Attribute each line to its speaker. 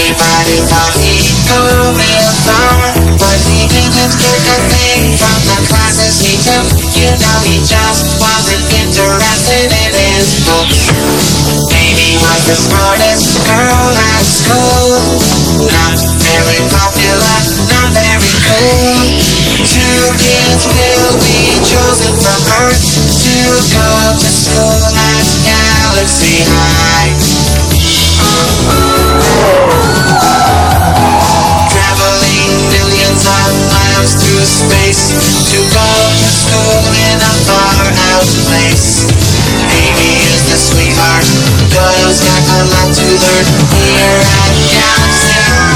Speaker 1: Everybody thought he'd go real far, but he didn't get a thing from the classes he took. You know, he just wasn't interested in his books. Amy was the smartest girl at school, not very popular, not very cool. 2 kids will be chosen from Earth to go to school at Galaxy High. Traveling millions of miles through space to go to school in a far-out place. Amy is the sweetheart, but who's got a lot to learn here at Galaxy.